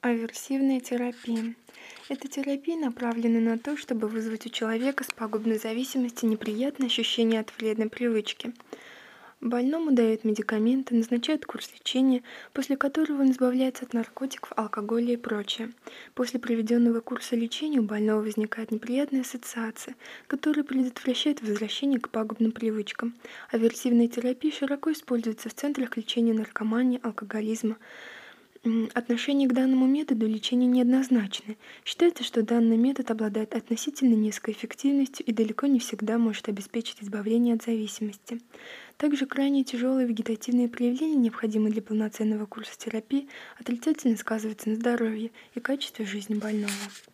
Аверсивная терапия. Эта терапия направлена на то, чтобы вызвать у человека с пагубной зависимости неприятное ощущение от вредной привычки. Больному дают медикаменты, назначают курс лечения, после которого он избавляется от наркотиков, алкоголя и прочее. После проведенного курса лечения у больного возникает неприятная ассоциация, которая предотвращает возвращение к пагубным привычкам. Аверсивная терапия широко используется в центрах лечения наркомании, алкоголизма. Отношение к данному методу лечения неоднозначное. Считается, что данный метод обладает относительно низкой эффективностью и далеко не всегда может обеспечить избавление от зависимости. Также крайне тяжелые вегетативные проявления, необходимые для полноценного курса терапии, отрицательно сказываются на здоровье и качестве жизни больного.